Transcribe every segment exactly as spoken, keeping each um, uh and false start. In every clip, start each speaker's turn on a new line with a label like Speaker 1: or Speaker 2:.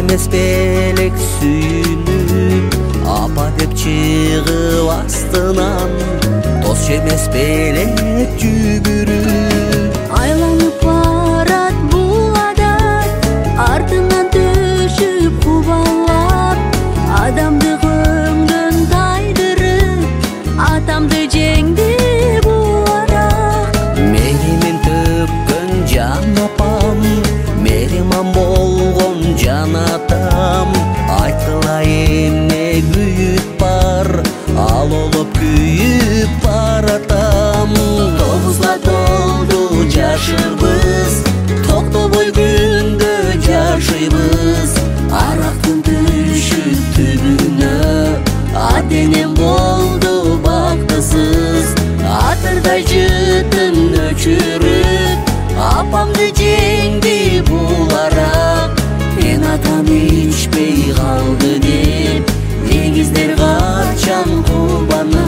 Speaker 1: эмес белек сүйүнүп апа деп чыгып астынан дос эмес белек жүгүрүп
Speaker 2: айланып барат бул адам артынан төшүп кубалап адамды көңдөн тайдырып атамды жеңди бул ара
Speaker 1: мейримин төккөн жан апам мейриман болгон жан атам айтылай эмне күйүт бар ал олоп күйүп баратам тогузга толду жашыбыз токтобой күндө жашыйбыз арактын түшүп түбүнө аденем болду бактысыз атырдай жытын өчүрүп апамды жеңди бул арак мен атам ичпей калды деп эгиздер качан кубанат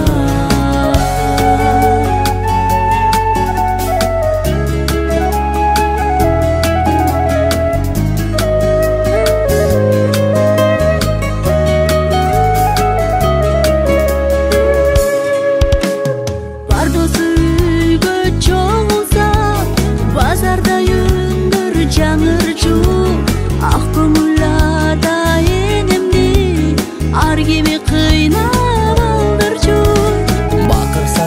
Speaker 2: бардосу үйгө чогулса базарда үндүр жаңырчу ак көңүл ата энемди ар кими кыйнап алдырчу бакырса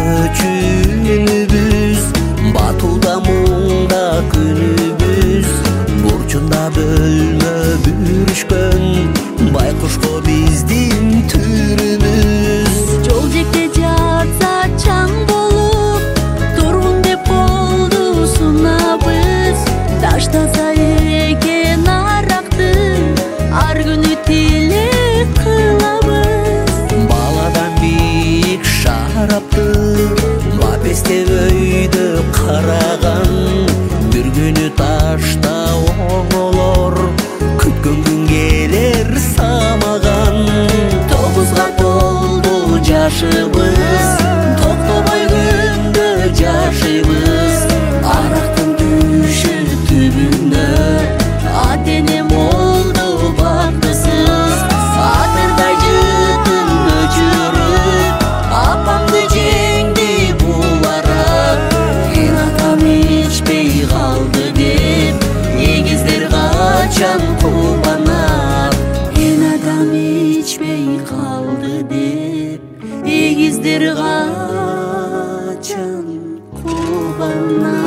Speaker 1: өчүнүбүз батууда муңда күнүбүз бурчунда бөлмө бүрүшкөн байкушко биздин түрүбүз
Speaker 2: жол жекте жатса чаң болуп тургун деп болду сунабыз таштаса экен аракты ар күнү тилек кылабыз
Speaker 1: баладан бийик шарапты бапесте өйдө караган бир күнү ташта оңолор күткөн күн келер самаган тогузга толду жашыбыз токтобой күндө жашыйбыз арактын түшүп түбүнө аденем болду бактысыз атырдай жытын өчүрүп апамды жеңди бул арак мен атам ичпей калды деп эгиздер качан кубанат мен адам ичпей калды деп эгиздер качан кубанат